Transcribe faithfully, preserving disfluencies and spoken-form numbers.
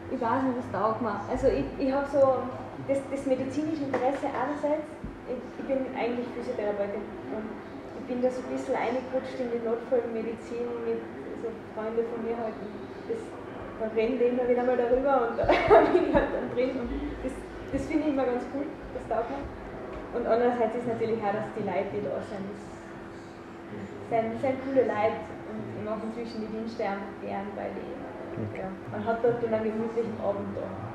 ich weiß nicht, was taugt mir. Also ich, ich habe so das, das medizinische Interesse einerseits, ich, ich bin eigentlich Physiotherapeutin und ich bin da so ein bisschen reingerutscht in die Notfallmedizin mit so Freunden von mir halt. Das, da reden die immer wieder mal darüber und da bin ich halt dann drin und das, das finde ich immer ganz cool, das taugt mir. Und andererseits ist natürlich auch, dass die Leute, die da sind, das sind, sind coole Leute und ich mache inzwischen die Dienste einfach gern, weil ich, ja, man hat dort einen gemütlichen Abend da.